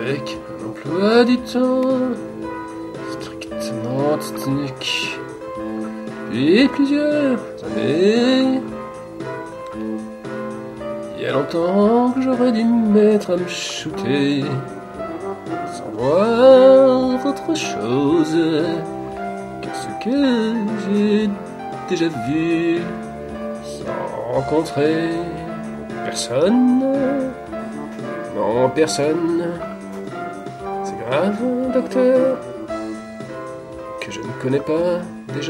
avec un emploi du temps strictement technique. Puis plusieurs années. Il y a longtemps que j'aurais dû me mettre à me shooter sans voir autre chose que ce que j'ai déjà vu, sans rencontrer personne. Non, personne. C'est grave, docteur, que je ne connais pas déjà.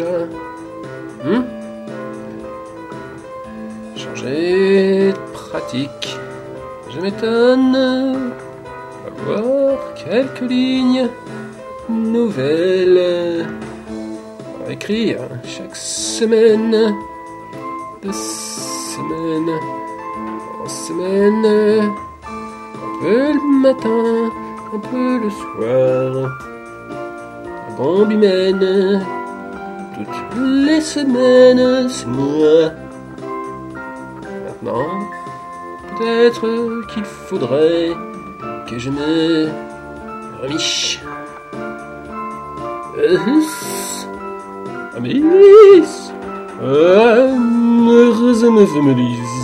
Changer de pratique. Je m'étonne d'avoir quelques lignes nouvelles à écrire chaque semaine, de semaine en semaine, un peu le matin, un peu le soir. La bombe humaine, toutes les semaines, c'est moi. Maintenant, peut-être qu'il faudrait que je me remiche. Amélis, me familise.